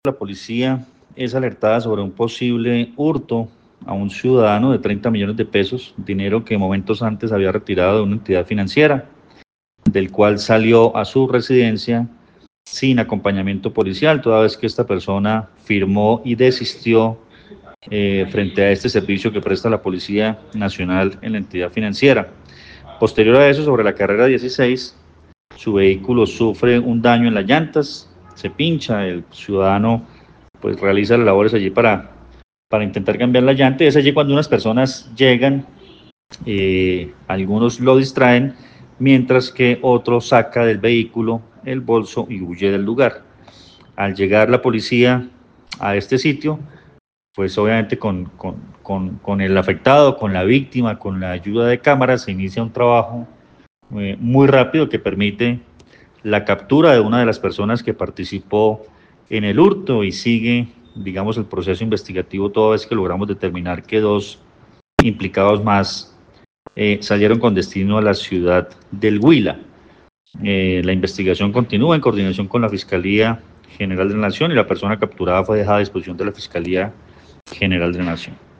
La policía es alertada sobre un posible hurto a un ciudadano de 30 millones de pesos, dinero que momentos antes había retirado de una entidad financiera, del cual salió a su residencia sin acompañamiento policial, toda vez que esta persona firmó y desistió frente a este servicio que presta la Policía Nacional en la entidad financiera. Posterior a eso, sobre la carrera 16, su vehículo sufre un daño en las llantas, se pincha, el ciudadano pues realiza las labores allí para intentar cambiar la llanta, y es allí cuando unas personas llegan, algunos lo distraen, mientras que otro saca del vehículo el bolso y huye del lugar. Al llegar la policía a este sitio, pues obviamente con el afectado, con la víctima, con la ayuda de cámaras, se inicia un trabajo muy rápido que permite la captura de una de las personas que participó en el hurto, y sigue, digamos, el proceso investigativo toda vez que logramos determinar que dos implicados más salieron con destino a la ciudad del Huila. La investigación continúa en coordinación con la Fiscalía General de la Nación, y la persona capturada fue dejada a disposición de la Fiscalía General de la Nación.